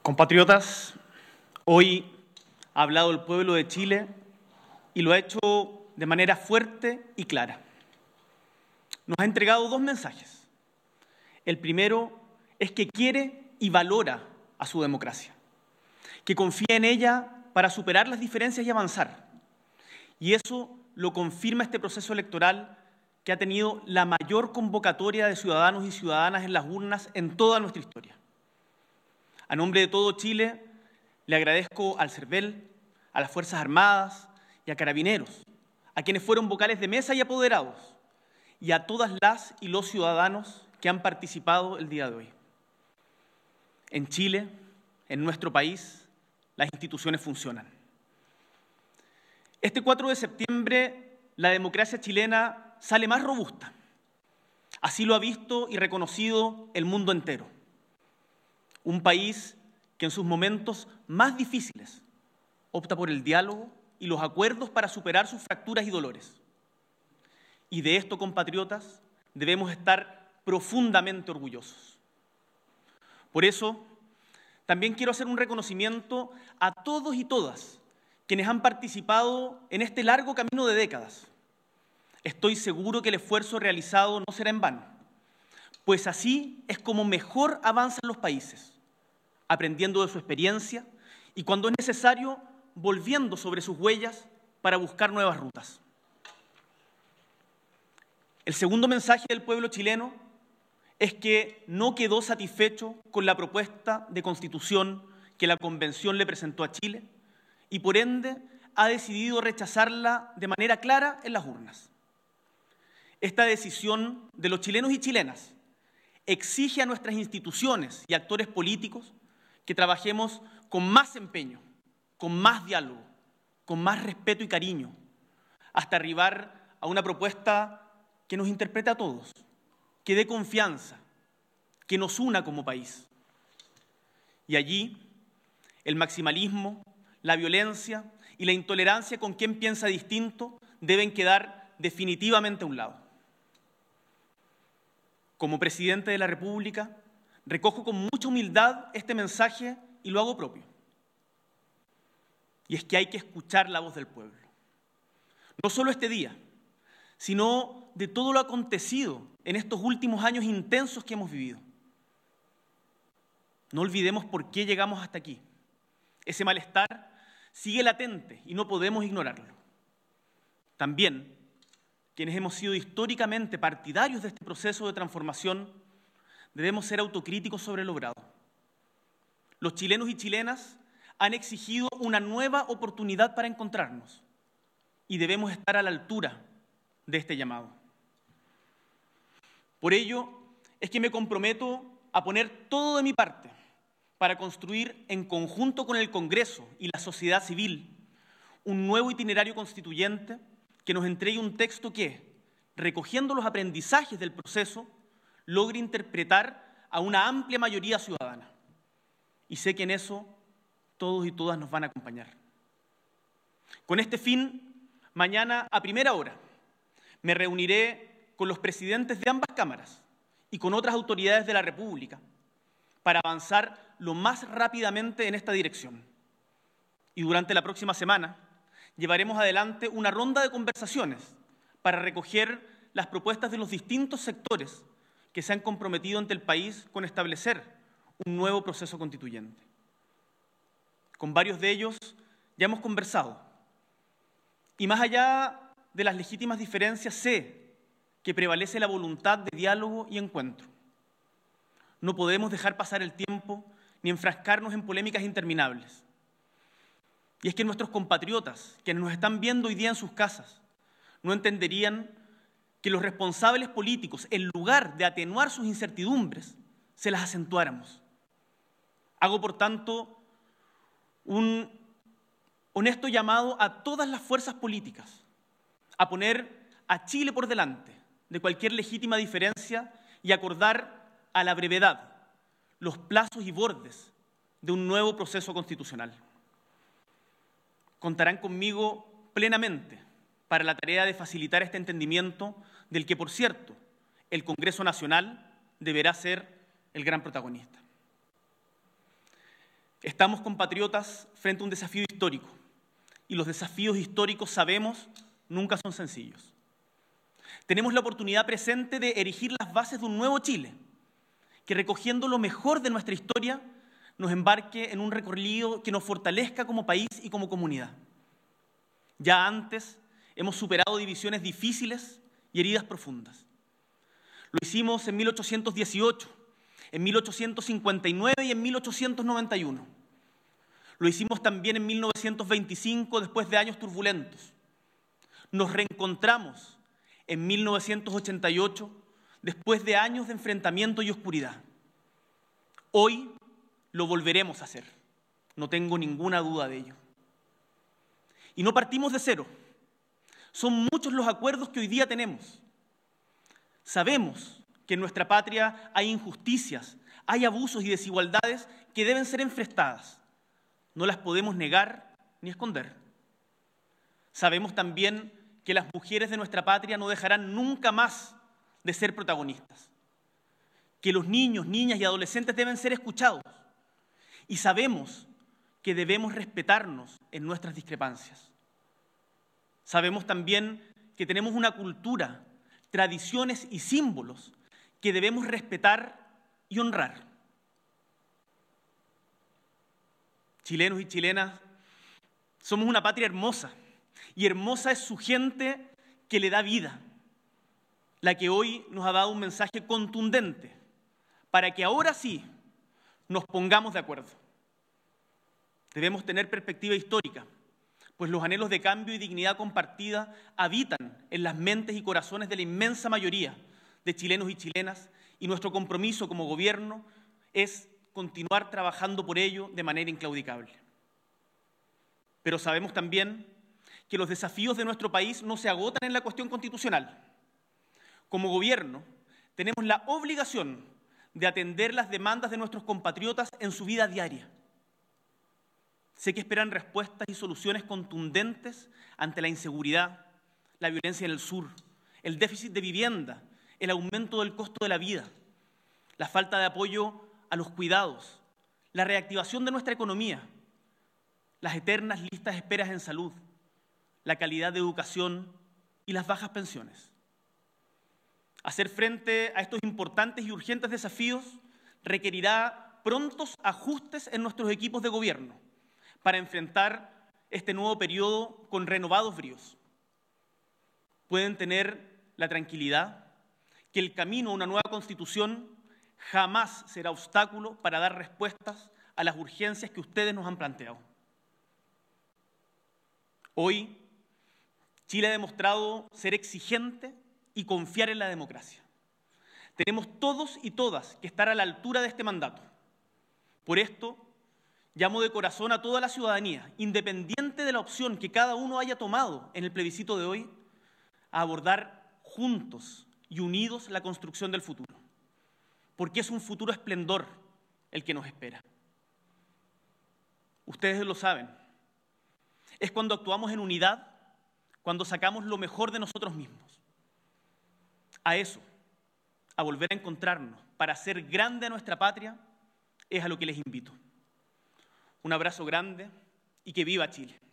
Compatriotas, hoy ha hablado el pueblo de Chile y lo ha hecho de manera fuerte y clara. Nos ha entregado dos mensajes. El primero es que quiere y valora a su democracia, que confía en ella para superar las diferencias y avanzar. Y eso lo confirma este proceso electoral que ha tenido la mayor convocatoria de ciudadanos y ciudadanas en las urnas en toda nuestra historia. A nombre de todo Chile, le agradezco al CERVEL, a las Fuerzas Armadas y a Carabineros, a quienes fueron vocales de mesa y apoderados, y a todas las y los ciudadanos que han participado el día de hoy. En Chile, en nuestro país, las instituciones funcionan. Este 4 de septiembre, la democracia chilena sale más robusta. Así lo ha visto y reconocido el mundo entero. Un país que en sus momentos más difíciles opta por el diálogo y los acuerdos para superar sus fracturas y dolores. Y de esto, compatriotas, debemos estar profundamente orgullosos. Por eso, también quiero hacer un reconocimiento a todos y todas quienes han participado en este largo camino de décadas. Estoy seguro que el esfuerzo realizado no será en vano, pues así es como mejor avanzan los países, aprendiendo de su experiencia y, cuando es necesario, volviendo sobre sus huellas para buscar nuevas rutas. El segundo mensaje del pueblo chileno es que no quedó satisfecho con la propuesta de constitución que la Convención le presentó a Chile y, por ende, ha decidido rechazarla de manera clara en las urnas. Esta decisión de los chilenos y chilenas exige a nuestras instituciones y actores políticos que trabajemos con más empeño, con más diálogo, con más respeto y cariño, hasta arribar a una propuesta que nos interprete a todos, que dé confianza, que nos una como país. Y allí, el maximalismo, la violencia y la intolerancia con quien piensa distinto deben quedar definitivamente a un lado. Como presidente de la República, recojo con mucha humildad este mensaje y lo hago propio. Y es que hay que escuchar la voz del pueblo. No solo este día, sino de todo lo acontecido en estos últimos años intensos que hemos vivido. No olvidemos por qué llegamos hasta aquí. Ese malestar sigue latente y no podemos ignorarlo. También, quienes hemos sido históricamente partidarios de este proceso de transformación, debemos ser autocríticos sobre lo logrado. Los chilenos y chilenas han exigido una nueva oportunidad para encontrarnos y debemos estar a la altura de este llamado. Por ello, es que me comprometo a poner todo de mi parte para construir en conjunto con el Congreso y la sociedad civil un nuevo itinerario constituyente que nos entregue un texto que, recogiendo los aprendizajes del proceso, logre interpretar a una amplia mayoría ciudadana. Y sé que en eso todos y todas nos van a acompañar. Con este fin, mañana a primera hora me reuniré con los presidentes de ambas cámaras y con otras autoridades de la República para avanzar lo más rápidamente en esta dirección. Y durante la próxima semana llevaremos adelante una ronda de conversaciones para recoger las propuestas de los distintos sectores que se han comprometido ante el país con establecer un nuevo proceso constituyente. Con varios de ellos ya hemos conversado. Y más allá de las legítimas diferencias, sé que prevalece la voluntad de diálogo y encuentro. No podemos dejar pasar el tiempo ni enfrascarnos en polémicas interminables. Y es que nuestros compatriotas, quienes nos están viendo hoy día en sus casas, no entenderían que los responsables políticos, en lugar de atenuar sus incertidumbres, se las acentuáramos. Hago, por tanto, un honesto llamado a todas las fuerzas políticas a poner a Chile por delante de cualquier legítima diferencia y acordar a la brevedad los plazos y bordes de un nuevo proceso constitucional. Contarán conmigo plenamente para la tarea de facilitar este entendimiento del que, por cierto, el Congreso Nacional deberá ser el gran protagonista. Estamos, compatriotas, frente a un desafío histórico, y los desafíos históricos, sabemos, nunca son sencillos. Tenemos la oportunidad presente de erigir las bases de un nuevo Chile, que, recogiendo lo mejor de nuestra historia, nos embarque en un recorrido que nos fortalezca como país y como comunidad. Ya antes hemos superado divisiones difíciles y heridas profundas. Lo hicimos en 1818, en 1859 y en 1891. Lo hicimos también en 1925, después de años turbulentos. Nos reencontramos en 1988, después de años de enfrentamiento y oscuridad. Hoy lo volveremos a hacer, no tengo ninguna duda de ello. Y no partimos de cero. Son muchos los acuerdos que hoy día tenemos. Sabemos que en nuestra patria hay injusticias, hay abusos y desigualdades que deben ser enfrentadas. No las podemos negar ni esconder. Sabemos también que las mujeres de nuestra patria no dejarán nunca más de ser protagonistas, que los niños, niñas y adolescentes deben ser escuchados, y sabemos que debemos respetarnos en nuestras discrepancias. Sabemos también que tenemos una cultura, tradiciones y símbolos que debemos respetar y honrar. Chilenos y chilenas, somos una patria hermosa, y hermosa es su gente que le da vida, la que hoy nos ha dado un mensaje contundente para que ahora sí nos pongamos de acuerdo. Debemos tener perspectiva histórica, pues los anhelos de cambio y dignidad compartida habitan en las mentes y corazones de la inmensa mayoría de chilenos y chilenas, y nuestro compromiso como gobierno es continuar trabajando por ello de manera inclaudicable. Pero sabemos también que los desafíos de nuestro país no se agotan en la cuestión constitucional. Como gobierno, tenemos la obligación de atender las demandas de nuestros compatriotas en su vida diaria. Sé que esperan respuestas y soluciones contundentes ante la inseguridad, la violencia en el sur, el déficit de vivienda, el aumento del costo de la vida, la falta de apoyo a los cuidados, la reactivación de nuestra economía, las eternas listas de esperas en salud, la calidad de educación y las bajas pensiones. Hacer frente a estos importantes y urgentes desafíos requerirá prontos ajustes en nuestros equipos de gobierno para enfrentar este nuevo periodo con renovados bríos. Pueden tener la tranquilidad que el camino a una nueva Constitución jamás será obstáculo para dar respuestas a las urgencias que ustedes nos han planteado. Hoy, Chile ha demostrado ser exigente y confiar en la democracia. Tenemos todos y todas que estar a la altura de este mandato. Por esto, llamo de corazón a toda la ciudadanía, independiente de la opción que cada uno haya tomado en el plebiscito de hoy, a abordar juntos y unidos la construcción del futuro, porque es un futuro esplendor el que nos espera. Ustedes lo saben, es cuando actuamos en unidad, cuando sacamos lo mejor de nosotros mismos. A eso, a volver a encontrarnos para hacer grande a nuestra patria, es a lo que les invito. Un abrazo grande y que viva Chile.